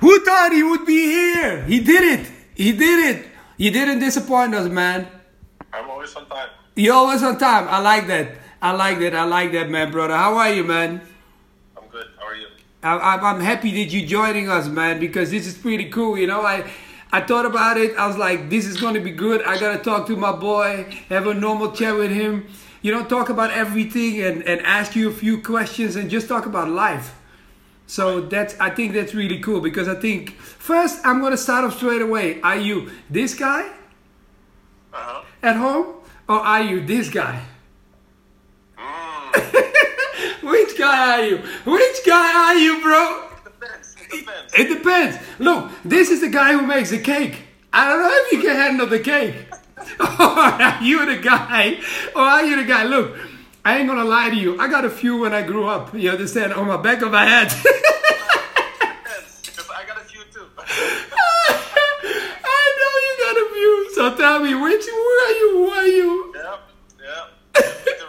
Who thought he would be here? He did it. He did it. You didn't disappoint us, man. I'm always on time. You're always on time. I like that. I like that, man, brother. How are you, man? I'm good. How are you? I'm happy that you're joining us, man, because this is pretty cool. You know, I thought about it. I was like, this is going to be good. I got to talk to my boy, have a normal chat with him. You know, talk about everything and ask you a few questions and just talk about life. So I think that's really cool, because I think first I'm going to start off straight away. Are you this guy at home, or are you this guy? Which guy are you? Which guy are you, bro? It depends. Look, this is the guy who makes the cake. I don't know if you can handle the cake. Or are you the guy? Or are you the guy? Look, I ain't gonna lie to you. I got a few when I grew up. You understand? On my back of my head. Because I got a few too. I know you got a few. So tell me, who are you? Who are you? Yeah.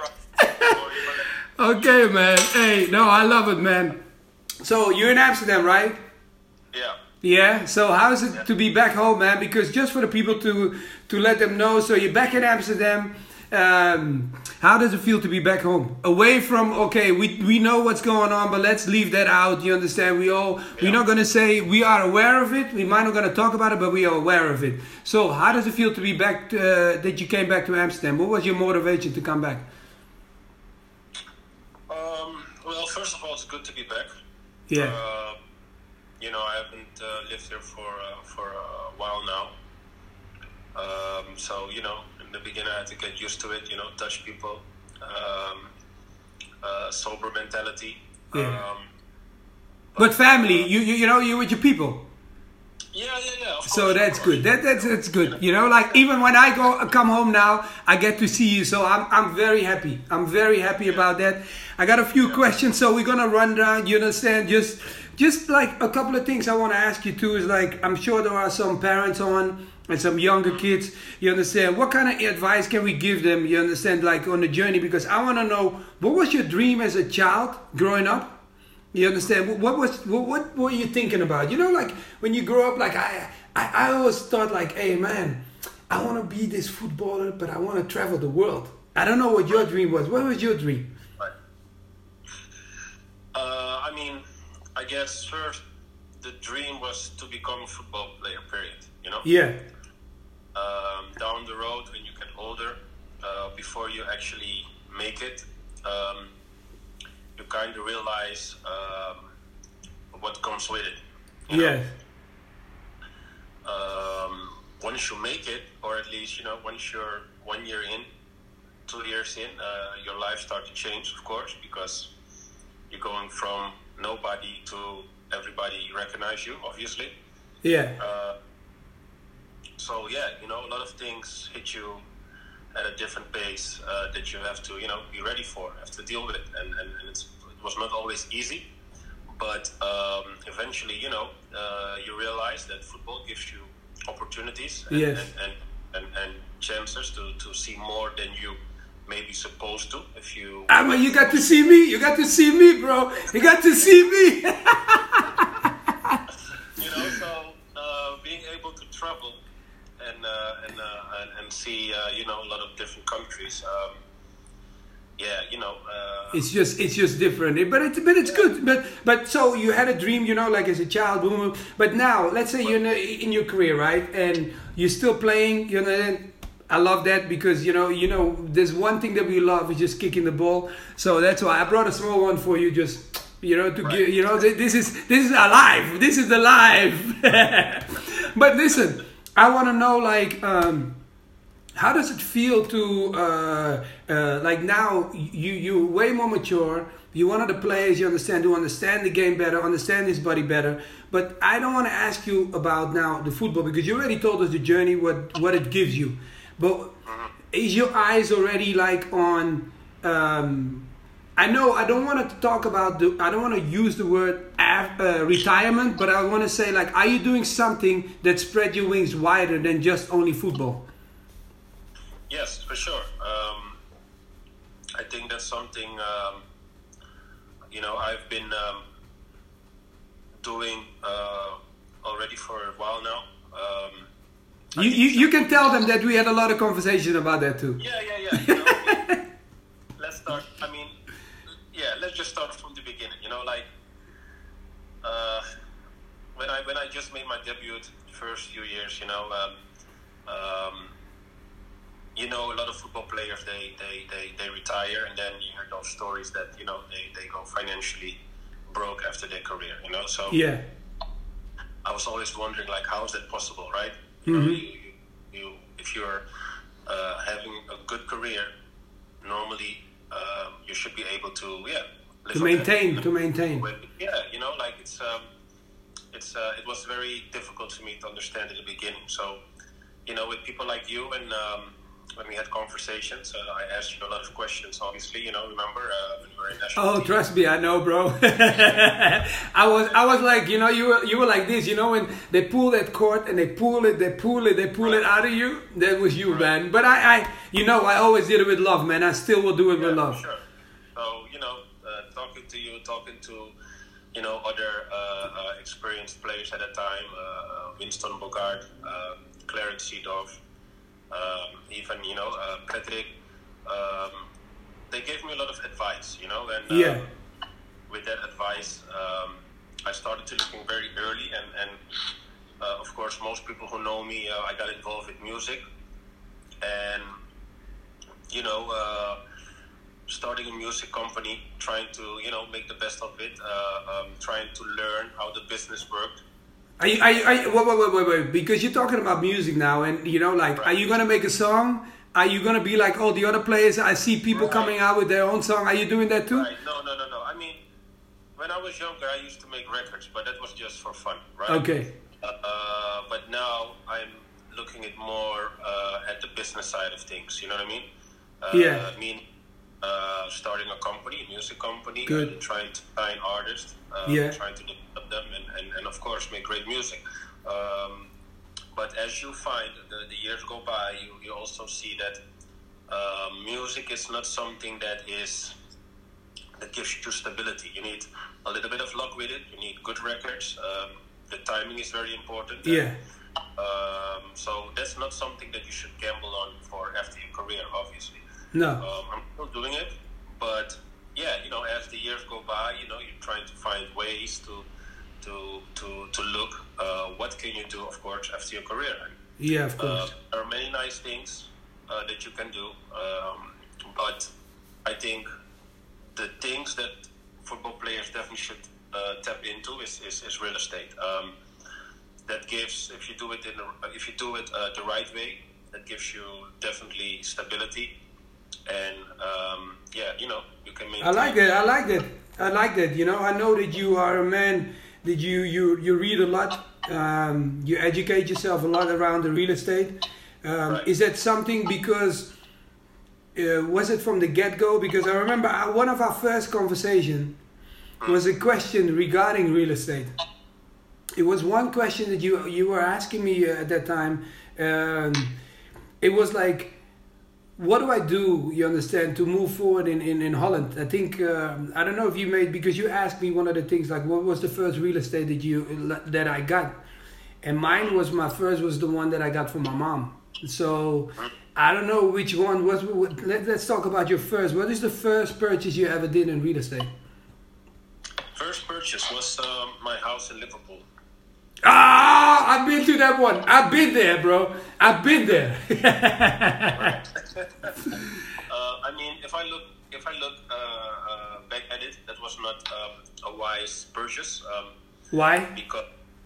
Okay, man. Hey, no, I love it, man. So you're in Amsterdam, right? Yeah. Yeah. So how is it to be back home, man? Because just for the people to let them know. So you're back in Amsterdam. How does it feel to be back home? Away from, okay, we know what's going on, but let's leave that out. You understand? We're not gonna say we are aware of it. We might not gonna talk about it, but we are aware of it. So how does it feel to be back? That you came back to Amsterdam? What was your motivation to come back? Well, first of all, it's good to be back. Yeah. You know, I haven't lived here for a while now. So, you know, in the beginning I had to get used to it, you know, Dutch people, sober mentality. Yeah. But family, you know, you're with your people. Yeah. Of course, so that's good. That's good. You know, like even when I come home now, I get to see you. So I'm very happy. I'm very happy about that. I got a few questions, so we're gonna run down. You understand? Just like a couple of things I want to ask you too is like, I'm sure there are some parents on and some younger kids. You understand? What kind of advice can we give them? You understand? Like on the journey, because I want to know, what was your dream as a child growing up? You understand? What were you thinking about? You know, like when you grow up, like I always thought like, hey man, I want to be this footballer, but I want to travel the world. I don't know what your dream was. What was your dream? I mean, I guess first the dream was to become a football player, period. You know? Yeah. Down the road, when you get older, before you actually make it, you kind of realize what comes with it. Yes. Once you make it, or at least, you know, once you're 1 year in, 2 years in, your life starts to change, of course, because you're going from nobody to everybody recognize you, obviously. Yeah. So yeah, you know, a lot of things hit you at a different pace that you have to, you know, be ready for, have to deal with it, and it was not always easy, but eventually, you know, you realize that football gives you opportunities and chances to see more than you may be supposed to. If you, you got to see me. You got to see me, bro. You got to see me. You know, so being able to travel and see, you know, a lot of different countries. Yeah, you know. It's just different, but it's good. But so you had a dream, you know, like as a child, boom. But now, let's say you're in your career, right, and you're still playing. You know, I love that because you know, there's one thing that we love is just kicking the ball. So that's why I brought a small one for you, just you know, to give. You know, this is alive. This is alive. But listen, I want to know like. How does it feel to, like now, you're way more mature, you're one of the players, you understand the game better, understand his body better, but I don't want to ask you about now the football, because you already told us the journey, what it gives you, but is your eyes already like on, I know I don't want to talk about, I don't want to use the word retirement, but I want to say like, are you doing something that spread your wings wider than just only football? Yes, for sure. I think that's something, you know, I've been doing already for a while now. You can tell them that we had a lot of conversation about that too. Yeah. You know, let's start. I mean, let's just start from the beginning. You know, like when I just made my debut, first few years, you know, a lot of football players they retire, and then you hear those stories that they go financially broke after their career. You know, so yeah, I was always wondering, like, how is that possible, right? Mm-hmm. You if you're having a good career, normally you should be able to live to maintain. Yeah, you know, like it was very difficult for me to understand in the beginning. So, you know, with people like you, and when we had conversations, I asked you a lot of questions. Obviously, you know, remember when we were in national team? Trust me, I know, bro. I was like, you know, you were like this, you know, when they pull that cord and they pull it out of you. That was you, man. But I always did it with love, man. I still will do it with love. Sure. So, you know, talking to you know, other experienced players at that time, Winston Bogarde, Clarence Seedorf, even, you know, Patrick, they gave me a lot of advice, you know, and with that advice, I started to looking very early, and of course, most people who know me, I got involved with music, and, you know, starting a music company, trying to, you know, make the best of it, trying to learn how the business worked. Wait, because you're talking about music now, and you know, like, are you gonna make a song? Are you gonna be like all the other players? I see people coming out with their own song. Are you doing that too? Right. No. I mean, when I was younger, I used to make records, but that was just for fun, right? Okay. But now I'm looking at more at the business side of things. You know what I mean? I mean, starting a company, a music company, and trying to sign artists, trying to develop them, and of course make great music. But as you find the years go by, you also see that music is not something that gives you stability. You need a little bit of luck with it. You need good records. The timing is very important. So that's not something that you should gamble on for after your career, obviously. No. I'm still doing it, but you know, as the years go by, you know, you're trying to find ways to look what can you do, of course, after your career. Yeah, of course. There are many nice things that you can do, but I think the things that football players definitely should tap into is real estate. That gives, if you do it the right way, that gives you definitely stability. And you know, you can maintain. I like that. You know, I know that you are a man that you read a lot. You educate yourself a lot around the real estate. Is that something because was it from the get-go? Because I remember one of our first conversation was a question regarding real estate. It was one question that you were asking me at that time. It was like, what do I do, you understand, to move forward in Holland? I think, I don't know if you made, because you asked me one of the things, like, what was the first real estate that I got? And my first was the one that I got from my mom. So, I don't know which one was, let's talk about your first. What is the first purchase you ever did in real estate? First purchase was my house in Liverpool. I've been to that one. I've been there, bro. I've been there. I mean, if I look back at it, that was not a wise purchase. Why? Because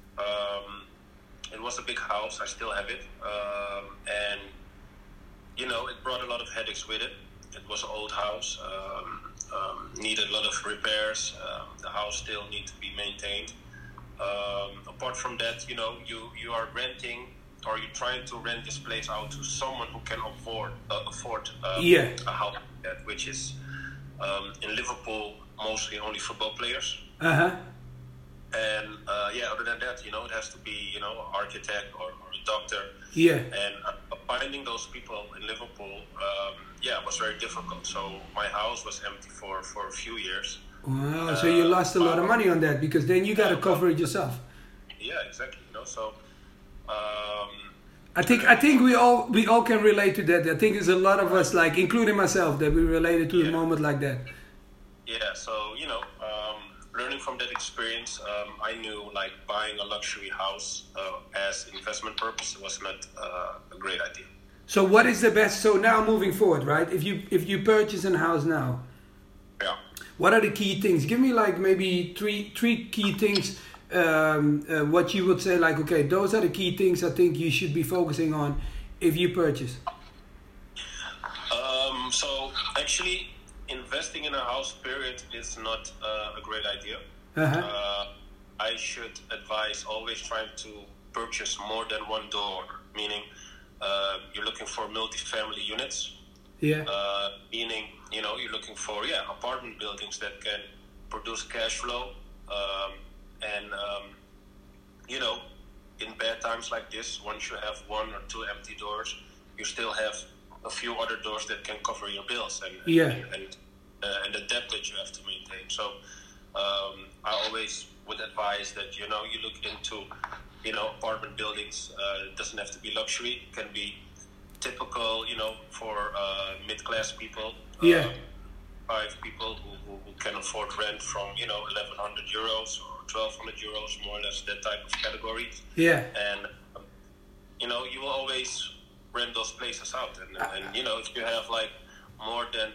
it was a big house. I still have it, and you know, it brought a lot of headaches with it. It was an old house, needed a lot of repairs. The house still needs to be maintained. Apart from that, you know, you are renting, or you're trying to rent this place out to someone who can afford a house, which is in Liverpool mostly only football players. And other than that, you know, it has to be, you know, an architect or a doctor. And finding those people in Liverpool, was very difficult. So my house was empty for a few years. Wow, so you lost a lot of money on that, because then you got to cover it yourself. Yeah, exactly. You know, so. Um, I think we all can relate to that. I think there's a lot of us, like including myself, that we related to a moment like that. Yeah, so learning from that experience, I knew like buying a luxury house as investment purpose was not a great idea. So what is the best? So now moving forward, right? If you purchase a house now, Yeah. what are the key things? Give me like maybe three key things. What you would say, like, okay, those are the key things I think you should be focusing on if you purchase. So actually, investing in a house period is not a great idea. I should advise always trying to purchase more than one door, meaning you're looking for multi-family units. Yeah. Meaning, you're looking for apartment buildings that can produce cash flow. In bad times like this, once you have one or two empty doors, you still have a few other doors that can cover your bills and the debt that you have to maintain. So I always would advise that you look into apartment buildings. It doesn't have to be luxury; it can be typical, for mid-class people. Five people who can afford rent from 1,100 euros or 1,200 euros, more or less that type of category. Yeah. And you will always rent those places out, and if you have like more than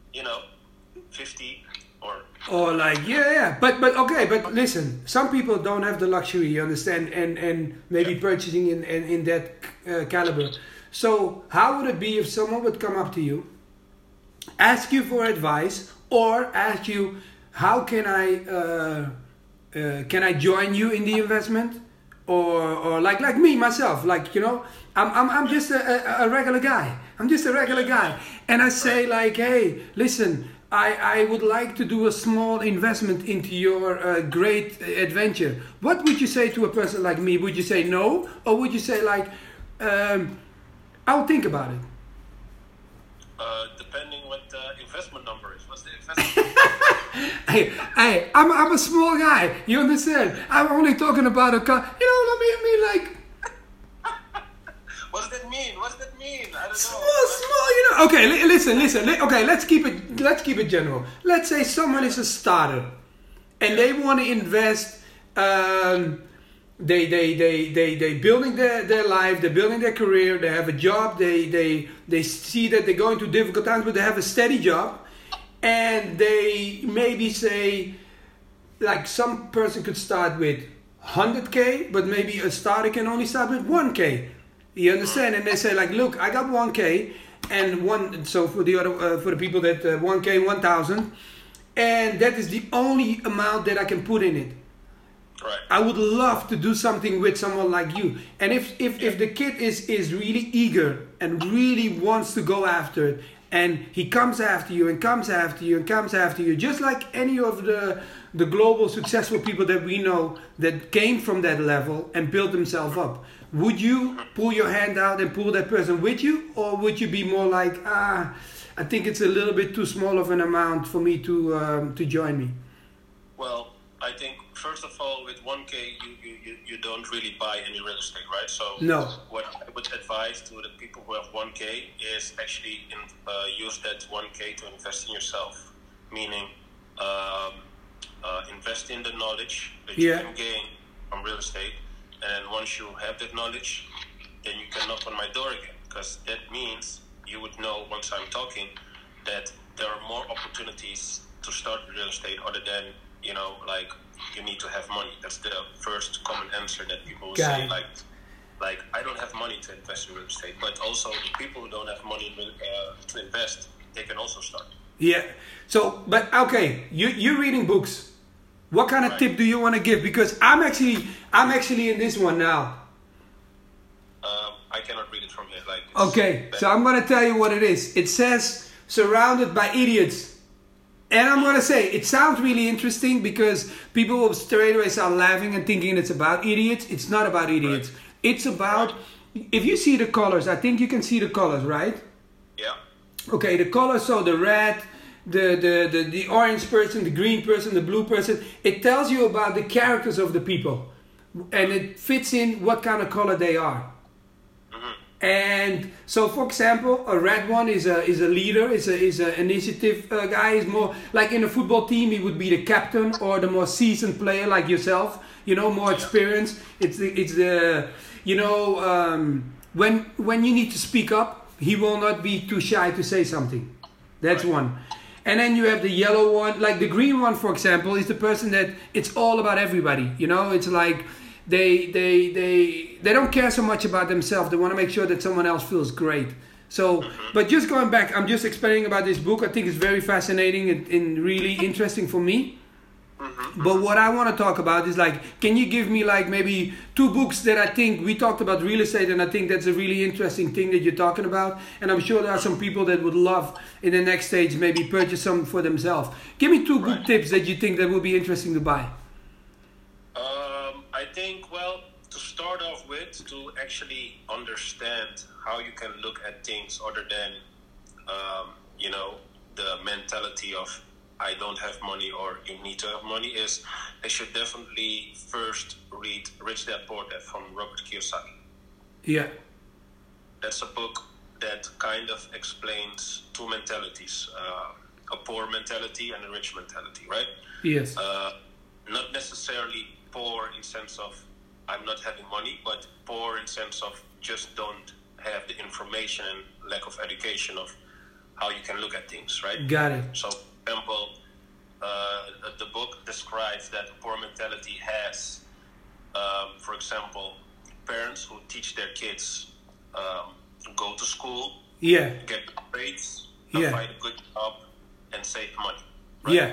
50 or like but listen, some people don't have the luxury, you understand, and maybe purchasing in that caliber. So how would it be if someone would come up to you, ask you for advice, or ask you, how can I join you in the investment, or like me myself, like I'm just a regular guy. I'm just a regular guy, and I say like, hey, listen, I would like to do a small investment into your great adventure. What would you say to a person like me? Would you say no, or would you say like, I'll think about it? Depending what the investment number is. What's the investment number? Hey, I'm a small guy. You understand? I'm only talking about a car. Let me like. What does that mean? I don't know. Small. Okay, listen. Okay, let's keep it general. Let's say someone is a starter, and they want to invest. They building their life, they're building their career, they have a job, they see that they're going through difficult times, but they have a steady job, and they maybe say, like, some person could start with 100k, but maybe a starter can only start with 1k. You understand? And they say like, look, I got 1k, and so for the other for the people that 1k 1,000, and that is the only amount that I can put in it. Right. I would love to do something with someone like you. And if the kid is really eager and really wants to go after it, and he comes after you and comes after you and comes after you, just like any of the global successful people that we know that came from that level and built themselves up, would you pull your hand out and pull that person with you, or would you be more like, I think it's a little bit too small of an amount for me to join me? Well, I think first of all, with 1k, you don't really buy any real estate, right? So no. What I would advise to the people who have 1k is actually use that 1k to invest in yourself, meaning invest in the knowledge that you can gain from real estate, and once you have that knowledge, then you can knock on my door again, because that means you would know, once I'm talking, that there are more opportunities to start real estate other than like you need to have money. That's the first common answer that people will say. Like I don't have money to invest in real estate, but also the people who don't have money to invest, they can also start. Yeah. So, but okay, you're reading books. What kind of tip do you want to give? Because I'm actually in this one now. I cannot read it from here. Okay, so I'm gonna tell you what it is. It says surrounded by idiots. And I'm going to say, it sounds really interesting because people will straight away start laughing and thinking it's about idiots. It's not about idiots. Right. It's about, if you see the colors, I think you can see the colors, right? Yeah. Okay, the colors, so the red, the orange person, the green person, the blue person. It tells you about the characters of the people. and it fits in what kind of color they are. And so, for example, a red one is a leader, is a initiative guy. Is more like in a football team, he would be the captain or the more seasoned player like yourself. You know, more experience. It's the you know when you need to speak up, he will not be too shy to say something. That's one. And then you have the yellow one, like the green one, for example, is the person that it's all about everybody. You know, it's like they don't care so much about themselves. They want to make sure that someone else feels great. So, but just going back, I'm just explaining about this book. I think it's very fascinating and really interesting for me. But what I want to talk about is like, can you give me like maybe 2 books that I think we talked about real estate, and I think that's a really interesting thing that you're talking about, and I'm sure there are some people that would love in the next stage maybe purchase some for themselves. Give me 2 good tips that you think that would be interesting to buy. I think, well, to start off with, to actually understand how you can look at things other than, you know, the mentality of I don't have money or you need to have money, is they should definitely first read Rich Dad Poor Dad from Robert Kiyosaki. Yeah. That's a book that kind of explains 2 mentalities, a poor mentality and a rich mentality, right? Yes. Not necessarily poor in sense of I'm not having money, but poor in sense of just don't have the information and lack of education of how you can look at things, right? Got it. So, for example, the book describes that poor mentality has, for example, parents who teach their kids go to school, get grades, find a good job, and save money. Right? Yeah.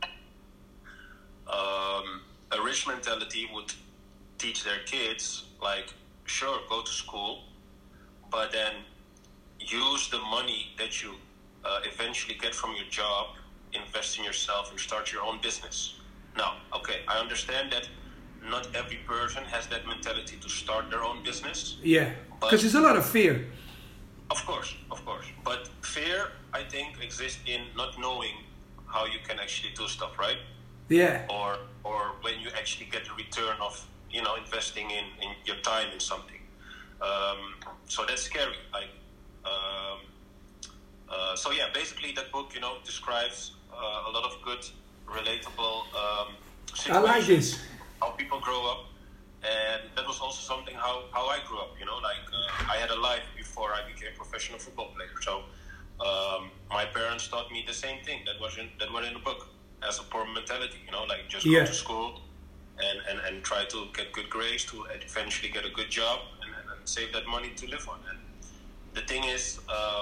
A rich mentality would teach their kids, like, sure, go to school, but then use the money that you eventually get from your job, invest in yourself, and start your own business. Now, okay, I understand that not every person has that mentality to start their own business. Yeah, because there's a lot of fear. Of course. But fear, I think, exists in not knowing how you can actually do stuff, right? Yeah. Or when you actually get the return of, you know, investing in your time in something. So that's scary. Like, so yeah, basically that book, you know, describes a lot of good, relatable situations. I like this. How people grow up. And that was also something how I grew up, you know, like I had a life before I became a professional football player. So my parents taught me the same thing that was in the book, as a poor mentality, you know, like just go to school and try to get good grades to eventually get a good job and save that money to live on. And the thing is,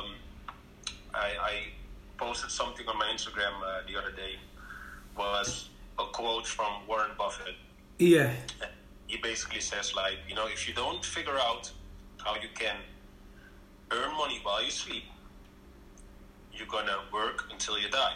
I posted something on my Instagram the other day, was a quote from Warren Buffett. Yeah. He basically says, like, you know, if you don't figure out how you can earn money while you sleep, you're gonna work until you die.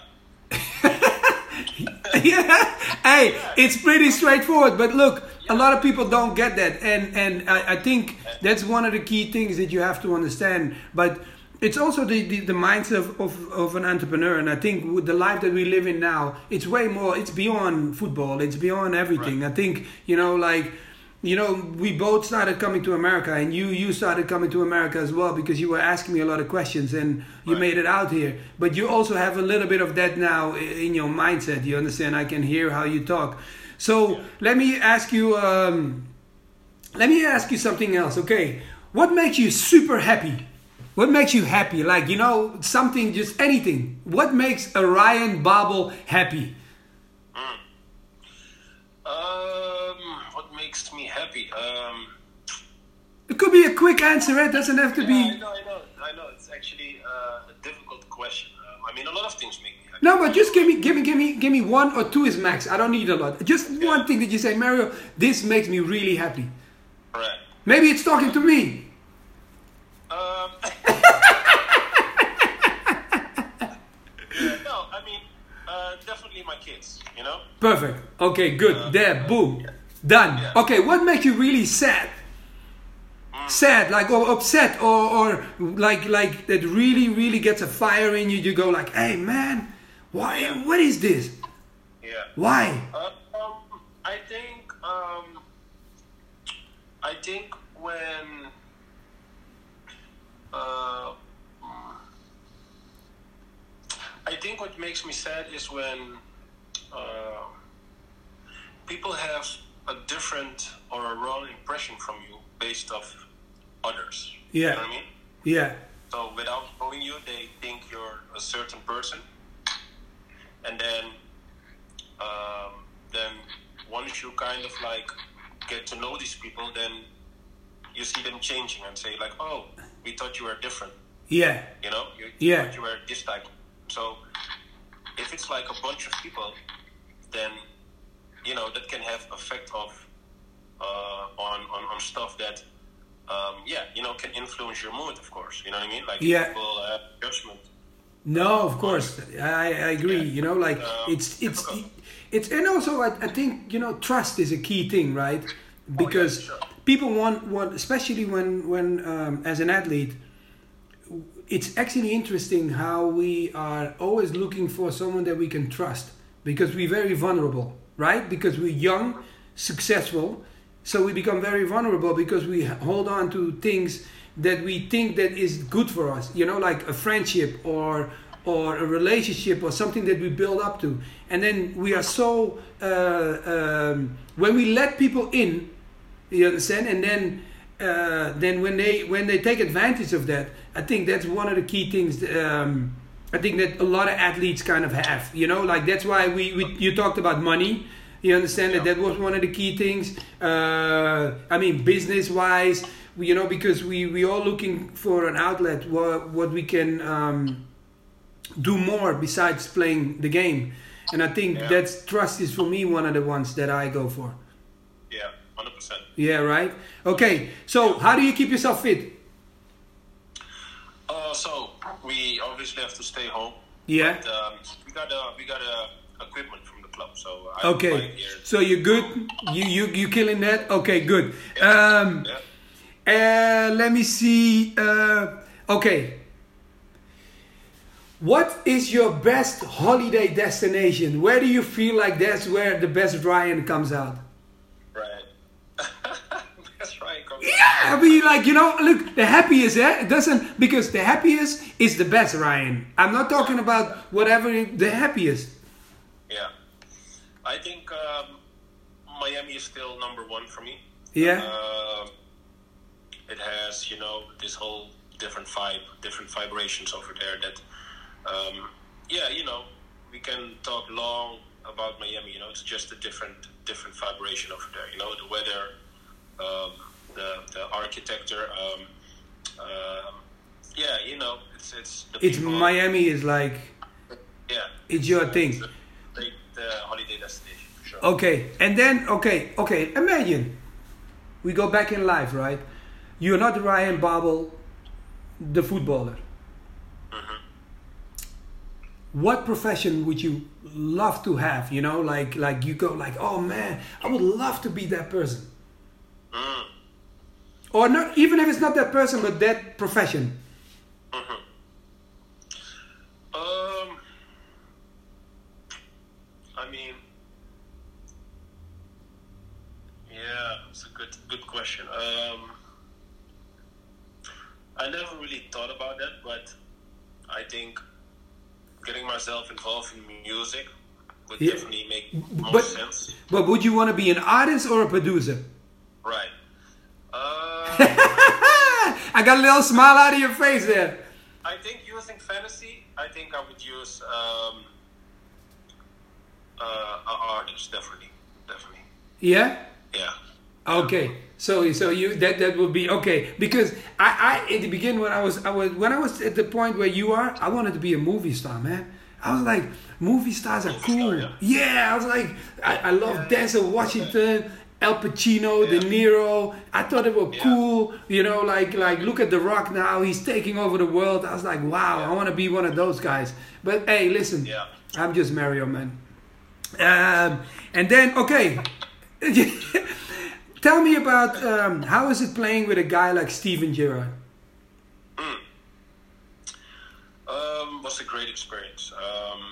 Yeah. Hey, it's pretty straightforward, but look, a lot of people don't get that, and I think that's one of the key things that you have to understand. But it's also the mindset of an entrepreneur, and I think with the life that we live in now, it's way more. It's beyond football. It's beyond everything. Right. I think, you know, like, you know, we both started coming to America, and you started coming to America as well, because you were asking me a lot of questions, and you made it out here. But you also have a little bit of that now in your mindset. You understand? I can hear how you talk. So let me ask you something else. Okay, what makes you super happy? What makes you happy? Like, you know, something, just anything. What makes a Ryan Babel happy? What makes me happy? It could be a quick answer. It doesn't have to be. I know. It's actually a difficult question. I mean, a lot of things make me happy. No, but just give me 1 or 2 is max. I don't need a lot. Just one thing that you say, Mario, this makes me really happy. Right. Maybe it's talking to me. No, I mean, definitely my kids, you know? Perfect. Okay, good. There, boom. Yeah. Done. Yeah. Okay, what makes you really sad? Sad, like, or upset, or like that really gets a fire in you. You go like, hey man, why? What is this? Yeah. Why? I think think when uh, I think what makes me sad is when uh, people have a different or a wrong impression from you based off others. Yeah. You know what I mean? Yeah. So without knowing you, they think you're a certain person, and then once you kind of like get to know these people, then you see them changing and say like, "Oh, we thought you were different." Yeah. You know, you Yeah. thought you were this type. So if it's like a bunch of people, then you know that can have effect of on stuff that can influence your mood, of course. You know what I mean? Like Yeah. people have judgment. No, of course, I agree. Yeah. You know, like it's and also I think trust is a key thing, right? Because sure. people want especially when as an athlete, it's actually interesting how we are always looking for someone that we can trust because we're very vulnerable, right? Because we're young, successful, so we become very vulnerable because we hold on to things that we think that is good for us, like a friendship or a relationship or something that we build up to. And then we are so, when we let people in, you understand? And then when they take advantage of that, I think that's one of the key things I think that a lot of athletes kind of have, like that's why you talked about money. You understand that was one of the key things. I mean, business-wise, because we all looking for an outlet what we can do more besides playing the game. And I think that's trust is for me one of the ones that I go for. Yeah, 100%. Yeah, right? Okay, so how do you keep yourself fit? So we obviously have to stay home. Yeah. But, we got equipment from the club, so I okay. So you're good. You killing that? Okay, good. Let me see. Okay. What is your best holiday destination? Where do you feel like that's where the best Ryan comes out? Right. Best Ryan comes out. Yeah, I mean, like, look, the happiest, it doesn't, because the happiest is the best Ryan. I'm not talking about whatever, the happiest. Yeah. I think Miami is still number one for me. Yeah. It has, this whole different vibe, different vibrations over there that, we can talk long about Miami, it's just a different vibration over there, the weather, the architecture, it's the it's people. Miami is like, it's your thing. The holiday destination, for sure. Okay, and then, okay, imagine, we go back in life, right? You're not Ryan Babel, the footballer. Mm-hmm. What profession would you love to have? Like you go like, oh man, I would love to be that person. Or not, even if it's not that person, but that profession. Mm-hmm. I mean, it's a good question. I never really thought about that, but I think getting myself involved in music would definitely make more sense. But would you want to be an artist or a producer? Right. I got a little smile out of your face there. I think using fantasy, I think I would use an artist, definitely. Yeah? Yeah. Okay, so you that would be okay, because I at the beginning when I was at the point where you are, I wanted to be a movie star, man. I was like, movie stars are cool. Yeah, I was like, I love Denzel Washington, Al Pacino, De Niro. I thought they were cool, like look at The Rock now, he's taking over the world. I was like, wow, I want to be one of those guys. But hey, listen, I'm just Mario, man. And then okay. Tell me about how is it playing with a guy like Steven Gerrard? Was a great experience.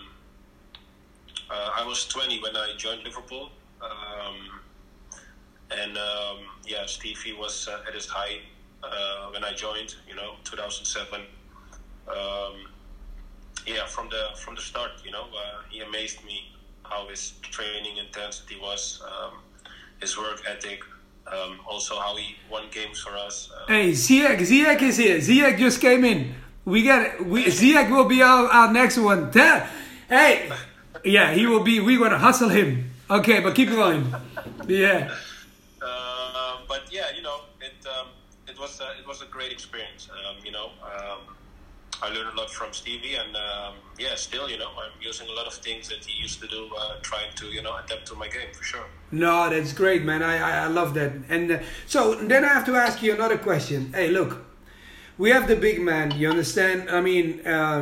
I was 20 when I joined Liverpool, And yeah, Stevie was at his high when I joined. 2007. Yeah, from the start, he amazed me how his training intensity was, his work ethic, also how he won games for us. Hey, Ziyech is here. Ziyech just came in. Ziyech will be our next one. Hey, yeah, he will be. We're gonna hustle him. Okay, but keep going. Yeah. But yeah, it was a great experience. I learned a lot from Stevie, and yeah, still, I'm using a lot of things that he used to do, trying to, adapt to my game for sure. No, that's great, man. I love that. And so then I have to ask you another question. Hey, look, we have the big man. You understand? I mean,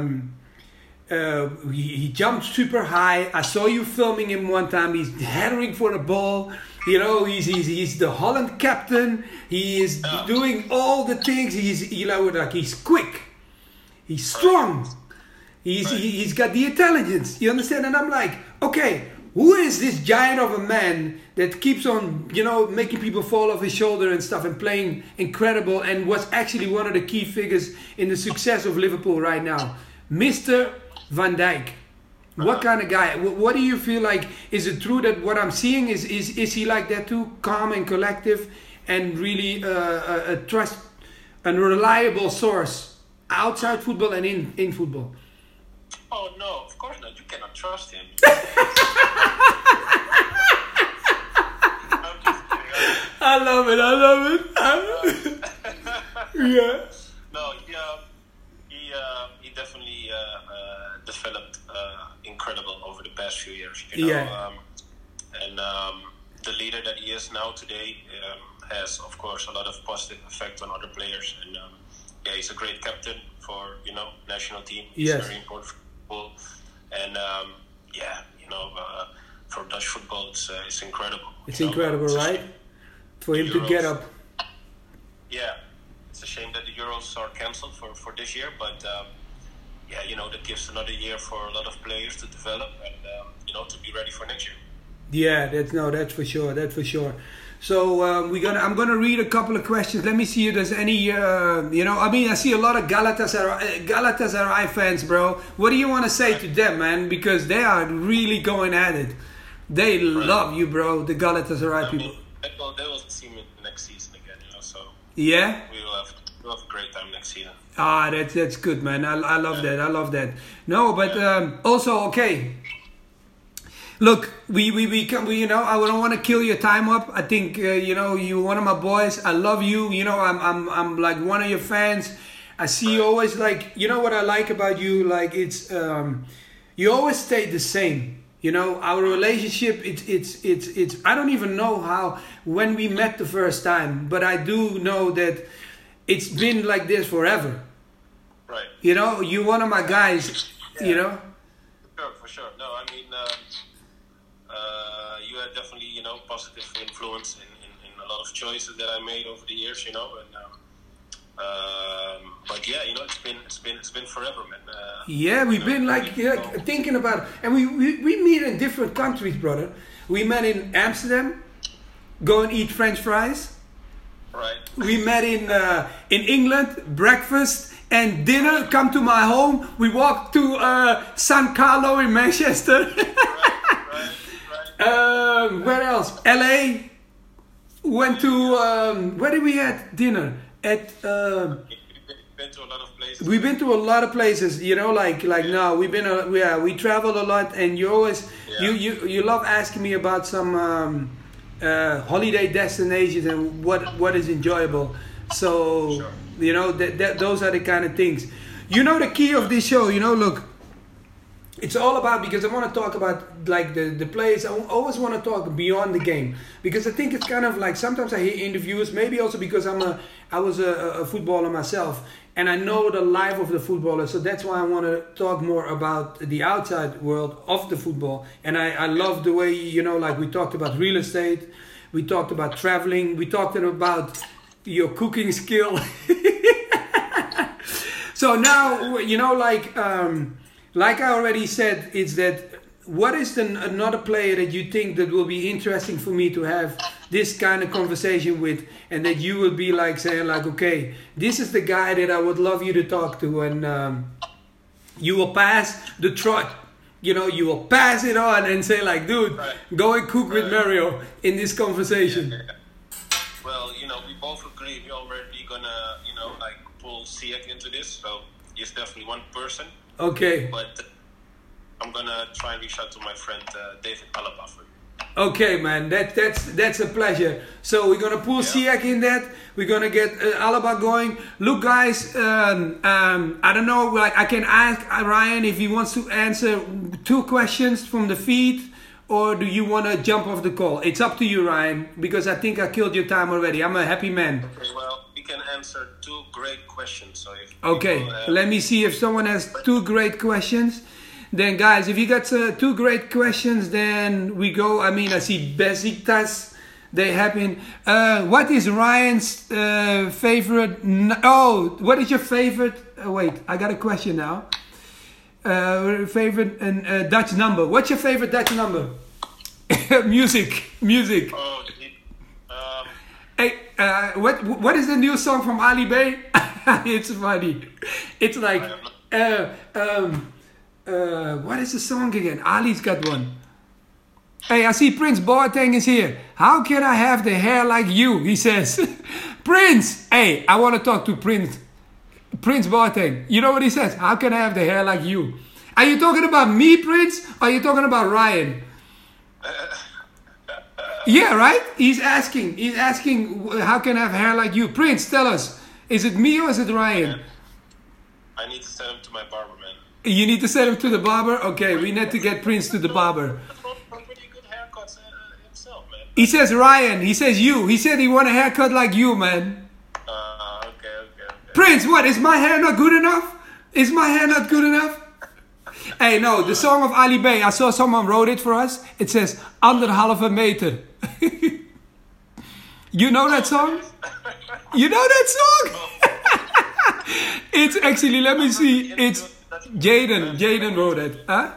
he jumped super high. I saw you filming him one time. He's heading for the ball. He's the Holland captain. He is doing all the things. He's quick. He's strong. He's got the intelligence. You understand? And I'm like, okay, who is this giant of a man that keeps on, making people fall off his shoulder and stuff and playing incredible and was actually one of the key figures in the success of Liverpool right now? Mr. Van Dijk. What kind of guy? What do you feel like? Is it true that what I'm seeing is he like that too? Calm and collective and really a trust and reliable source outside football and in football? Oh no, of course not. You cannot trust him. I'm just kidding. I love it. Yeah. No, he definitely developed incredible over the past few years. And the leader that he is now today has, of course, a lot of positive effect on other players. And yeah, he's a great captain for national team. He's very important for football. And for Dutch football, it's incredible. It's incredible, right? For him to get up. Yeah, it's a shame that the Euros are cancelled for this year, but yeah, that gives another year for a lot of players to develop and to be ready for next year. Yeah, that's for sure. That's for sure. So I'm gonna read a couple of questions. Let me see if there's any. I see a lot of Galatasaray fans, bro. What do you want to say to them, man? Because they are really going at it. They love you, bro. The Galatasaray people. They will see me next season again, So yeah, we'll have a great time next season. Ah, that's good, man. I love that. I love that. No, but also okay. Look, we I don't want to kill your time up. I think you're one of my boys. I love you. I'm like one of your fans. I see you always like. What I like about you, like it's you always stay the same. Our relationship. It's. I don't even know how when we met the first time, but I do know that it's been like this forever. Right. You're one of my guys. Yeah. For sure. No, I mean. You had definitely, positive influence in a lot of choices that I made over the years, and but yeah, it's been forever, man. Yeah, we've been thinking about, and we meet in different countries, brother. We met in Amsterdam, go and eat French fries. Right. We met in England, breakfast and dinner. Come to my home. We walked to San Carlo in Manchester. Where else? LA. Went to where did we have dinner? At been to a lot of places. We've been to a lot of places, now we travel a lot, and you always you love asking me about some holiday destinations and what is enjoyable. So sure. Those are the kind of things. The key of this show. Look. It's all about, because I want to talk about like the players. I always want to talk beyond the game, because I think it's kind of like sometimes I hear interviews, maybe also because I was a footballer myself, and I know the life of the footballer. So that's why I want to talk more about the outside world of the football. And I love the way, like we talked about real estate, we talked about traveling, we talked about your cooking skill. So now, like I already said, it's that what is another player that you think that will be interesting for me to have this kind of conversation with, and that you would be like saying like, okay, this is the guy that I would love you to talk to, and you will pass the trot. You know, you will pass it on and say like, dude, Right. go and cook with Mario in this conversation. Yeah. Well, we both agree we already gonna, like pull Siak into this. So he's definitely one person. Okay. But I'm gonna try and reach out to my friend David Alaba for you. Okay, man, that's a pleasure. So we're gonna pull Siak in that. We're gonna get Alaba going. Look, guys, I don't know. Like, I can ask Ryan if he wants to answer 2 questions from the feed, or do you want to jump off the call? It's up to you, Ryan, because I think I killed your time already. I'm a happy man. Okay, well, we can answer 2 great questions. So if Okay, people, let me see if someone has 2 great questions. Then, guys, if you got 2 great questions, then we go. I mean, I see Besiktas. They happen. What is Ryan's favorite? What is your favorite? Wait, I got a question now. Favorite Dutch number. What's your favorite Dutch number? Music. Oh, Hey, what is the new song from Ali Bey? It's funny. It's like, what is the song again? Ali's got one. Hey, I see Prince Boateng is here. How can I have the hair like you? He says. Prince! Hey, I want to talk to Prince Boateng. You know what he says? How can I have the hair like you? Are you talking about me, Prince? Or are you talking about Ryan? Yeah, right? He's asking, how can I have hair like you? Prince, tell us. Is it me or is it Ryan? I need to send him to my barber, man. You need to send him to the barber? Okay, we need to get Prince to the barber. Pretty good haircuts himself, man. He says Ryan. He says you. He said he want a haircut like you, man. Okay. Prince, what? Is my hair not good enough? Is my hair not good enough? Hey, no, the song of Ali Bey. I saw someone wrote it for us. It says, 1,5 meter. You know that song? You know that song? It's actually, let me see. It's Jaden. Jaden wrote it. Huh?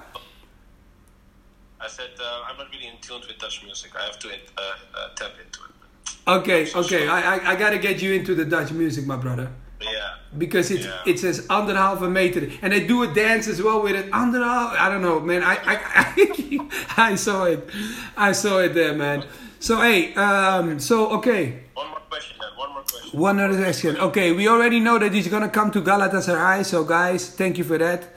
I said I'm not really in tune with Dutch music. I have to tap into it. Okay. I gotta get you into the Dutch music, my brother. Yeah. Because it says 1,5 meter, and they do a dance as well with it. 1,5. I don't know, man. I saw it. I saw it there, man. So hey, okay. One more question. One other question. Okay, we already know that he's gonna come to Galatasaray. So guys, thank you for that.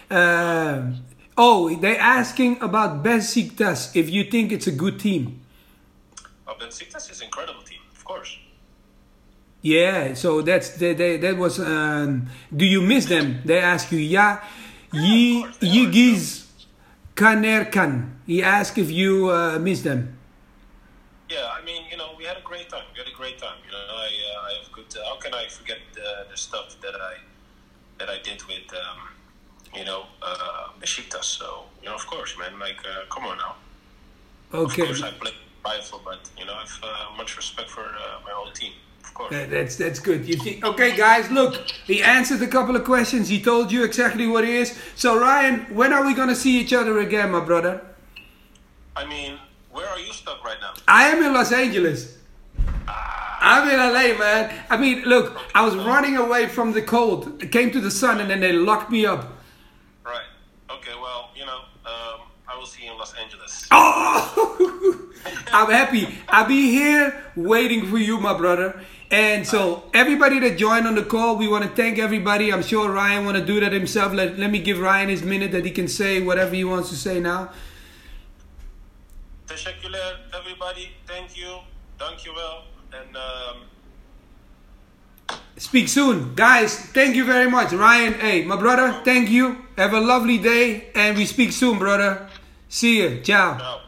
They're asking about Besiktas. If you think it's a good team. Besiktas is an incredible team, of course. Yeah, so that was. Do you miss them? They ask you. Yeah, Yigiz Kanerkan. He asked if you miss them. Yeah, I mean, we had a great time. I have good. How can I forget the stuff that I did with Besiktas? So of course, man. Like, come on now. Okay. Of course, I play rival, but I have much respect for my whole team. Of course. That's good. You think? Okay, guys, look. He answered a couple of questions. He told you exactly what it is. So Ryan, when are we gonna see each other again, my brother? I mean, where are you stuck right now? I am in Los Angeles. I'm in LA, man. I mean, look, I was running away from the cold. I came to the sun, and then they locked me up. Right. Okay. Well, I will see you in Los Angeles. Oh, I'm happy. I'll be here waiting for you, my brother. And so, everybody that joined on the call, we want to thank everybody. I'm sure Ryan want to do that himself. Let me give Ryan his minute that he can say whatever he wants to say now. Teşekkürler, everybody. Thank you. Dankjewel. And speak soon. Guys, thank you very much. Ryan, hey, my brother, thank you. Have a lovely day. And we speak soon, brother. See you. Ciao. ciao.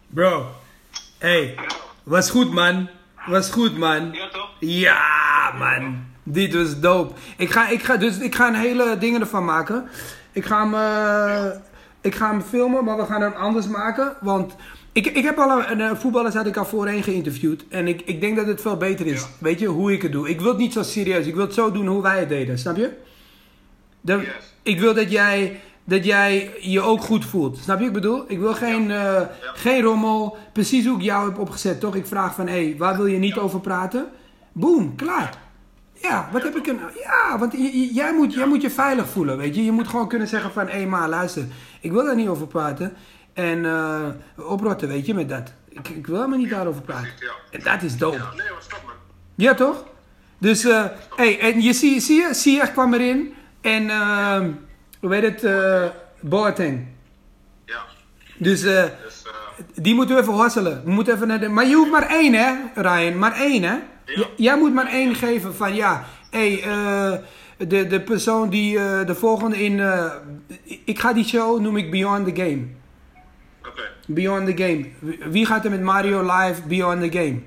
Bro. Hey. Was goed, man. Was goed, man. Ja, toch? Ja, man. Dit was dope. Ik ga een hele dingen ervan maken. Ik ga hem filmen, maar we gaan hem anders maken. Want ik heb al een voetballers had ik al voorheen geïnterviewd. En ik denk dat het veel beter is. Ja. Weet je, hoe ik het doe. Ik wil het niet zo serieus. Ik wil het zo doen hoe wij het deden. Snap je? Yes. Ik wil dat jij je ook goed voelt. Snap je wat ik bedoel? Ik wil geen rommel. Precies hoe ik jou heb opgezet, toch? Ik vraag van, waar wil je niet over praten? Boom, klaar. Ja, wat heb ik een... Ja, want jij moet je veilig voelen, weet je. Je moet gewoon kunnen zeggen van, maar luister. Ik wil daar niet over praten. En oprotten, weet je, met dat. Ik wil helemaal niet daarover praten. En dat is dope. Ja, nee, wat stop, man. Ja, toch? Dus, en je zie kwam erin. En, hoe heet het? Boateng. Ja. Dus, die moeten we even hosselen. We moeten even naar de... Maar je hoeft maar 1, hè, Ryan? Maar 1, hè? Ja. Jij moet maar 1 geven van, de persoon die de volgende in... ik ga die show, noem ik Beyond the Game. Oké. Beyond the Game. Wie gaat er met Mario live Beyond the Game?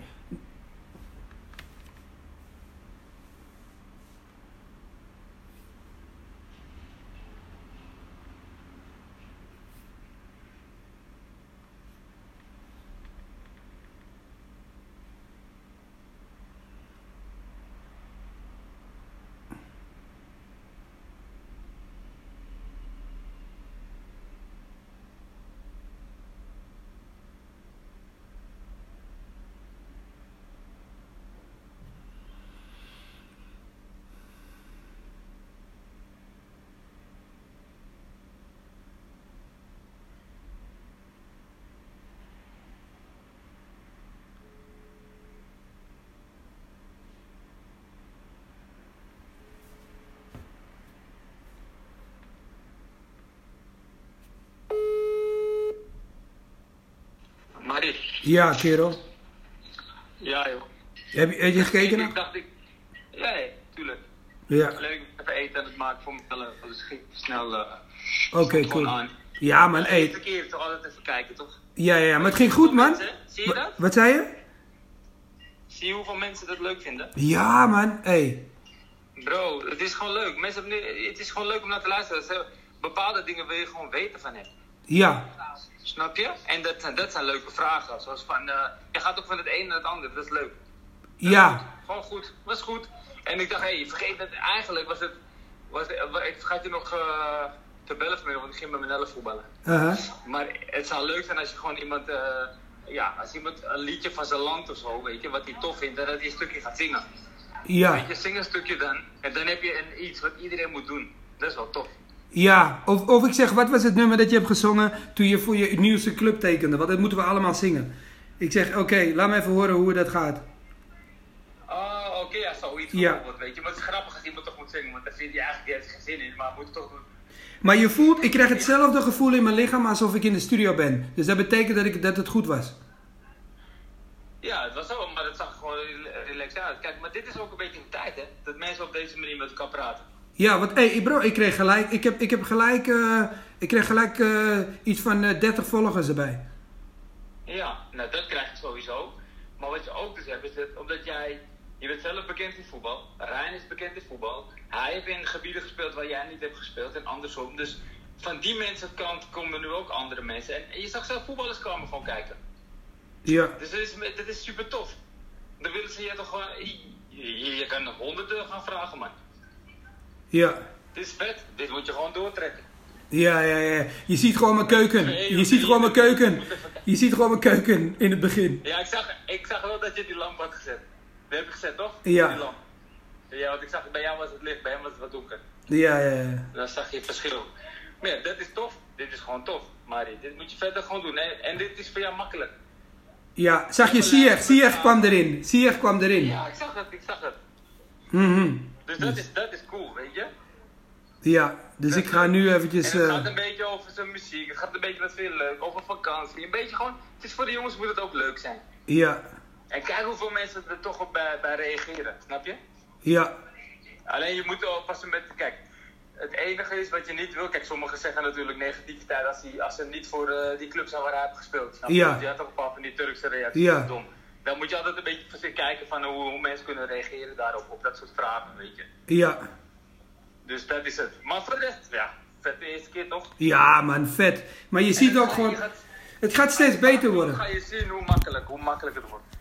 Ja, kerel. Ja, joh. Heb je gekeken? Ik dacht, ja, tuurlijk. Ja. Leuk even eten en het maken voor mezelf. Dus snel. Oké, cool. Aan. Ja, man, De eerste keer toch altijd even kijken, toch? Ja, maar het ging goed, man. Mensen, zie je dat? Wat zei je? Zie je hoeveel mensen dat leuk vinden? Ja, man, Bro, het is gewoon leuk. Mensen hebben het is gewoon leuk om naar te luisteren. Bepaalde dingen wil je gewoon weten van hem. Ja. Snap je? En dat zijn leuke vragen. Zoals van, je gaat ook van het een naar het ander. Dat is leuk. Ja. Gewoon goed. Was goed. En ik dacht, vergeet het. Eigenlijk ik vergeet je nog te bellen vanmiddag, want ik ging met mijn Nelle voetballen. Maar het zou leuk zijn als je gewoon iemand, als iemand een liedje van zijn land of zo, weet je, wat hij tof vindt, en dat hij een stukje gaat zingen. Ja. Weet je, zing een stukje dan. En dan heb je iets wat iedereen moet doen. Dat is wel tof. Ja, of ik zeg, wat was het nummer dat je hebt gezongen toen je voor je nieuwste club tekende? Want dat moeten we allemaal zingen. Ik zeg, oké, laat me even horen hoe dat gaat. Oké, ja, zoiets bijvoorbeeld, weet je. Maar het is grappig als iemand toch moet zingen, want dan vind je eigenlijk geen zin in, maar moet het toch doen. Maar je voelt, ik krijg hetzelfde gevoel in mijn lichaam alsof ik in de studio ben. Dus dat betekent dat het goed was. Ja, het was zo, maar het zag gewoon relaxed uit. Kijk, maar dit is ook een beetje een tijd, hè. Dat mensen op deze manier met elkaar praten. Ja, want bro, ik kreeg gelijk, ik kreeg gelijk iets van 30 volgers erbij. Ja, nou dat krijg je sowieso. Maar wat je ook dus hebt, is dat omdat je bent zelf bekend in voetbal. Rijn is bekend in voetbal. Hij heeft in gebieden gespeeld waar jij niet hebt gespeeld en andersom. Dus van die mensenkant komen nu ook andere mensen. En je zag zelf voetballers komen gewoon kijken. Ja. Dus dat is super tof. Dan willen ze je toch gewoon... Je kan 100 gaan vragen, man. Ja. Dit is vet. Dit moet je gewoon doortrekken. Ja. Je ziet gewoon mijn keuken. Je ziet gewoon mijn keuken. Je ziet gewoon mijn keuken in het begin. Ja, ik zag wel dat je die lamp had gezet. Die heb je gezet, toch? Ja. Die lamp. Ja, want ik zag, bij jou was het licht, bij hem was het wat donker. Ja. Dan zag je het verschil. Maar ja, dat is tof. Dit is gewoon tof, Marie. Dit moet je verder gewoon doen. En dit is voor jou makkelijk. Ja, zag je Ziyech kwam erin. Ziyech kwam erin. Ja, ik zag dat. Dus dat is cool, weet je? Ja, dus ik ga nu eventjes... En het gaat een beetje over zijn muziek, het gaat een beetje wat veel leuk, over vakantie. Een beetje gewoon, het is voor de jongens moet het ook leuk zijn. Ja. En kijk hoeveel mensen er toch op bij reageren, snap je? Ja. Alleen je moet oppassen met, kijk, Het enige is wat je niet wil... Kijk, sommigen zeggen natuurlijk negativiteit als ze niet voor die club zijn waar hij heeft gespeeld. Snap je? Ja. Dus je had ook een paar van die Turkse reacties. Ja. Dom. Dan moet je altijd een beetje voor kijken van hoe mensen kunnen reageren daarop. Op dat soort vragen, weet je. Ja. Dus dat is het. Maar voor de rest, ja. Vet de eerste keer toch? Ja, man, vet. Maar je ziet ook gewoon... Het gaat steeds beter worden. Dan ga je zien hoe makkelijk het wordt.